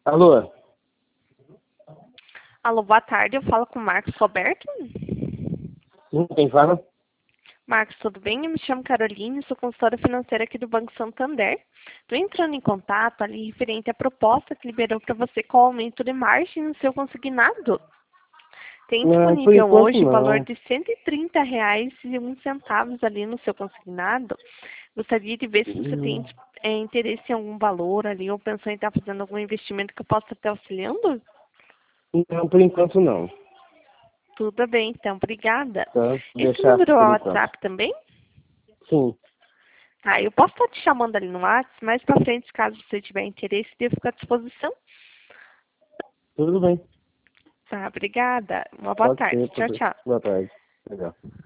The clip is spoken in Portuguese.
Alô? Alô, boa tarde. Eu falo com o Marcos Roberto. Sim, quem fala? Marcos, tudo bem? Eu me chamo Caroline, sou consultora financeira aqui do Banco Santander. Estou entrando em contato ali referente à proposta que liberou para você com o aumento de margem no seu consignado. Tem Não, por disponível enquanto hoje o valor não. de R$ 130,01 ali no seu consignado. Gostaria de ver se você tem interesse em algum valor ali ou pensou em estar fazendo algum investimento que eu possa estar auxiliando? Não, por enquanto não. Tudo bem, então. Obrigada. Tá? Vou Esse deixar número é o por enquanto. WhatsApp também? Sim, Tá, eu posso estar te chamando ali no WhatsApp, mais pra frente, caso você tiver interesse, eu fico à disposição. tudo bem. Tá, obrigada. Uma boa Pode tarde. ser, Tchau, pode ser. tchau. Boa tarde. Legal.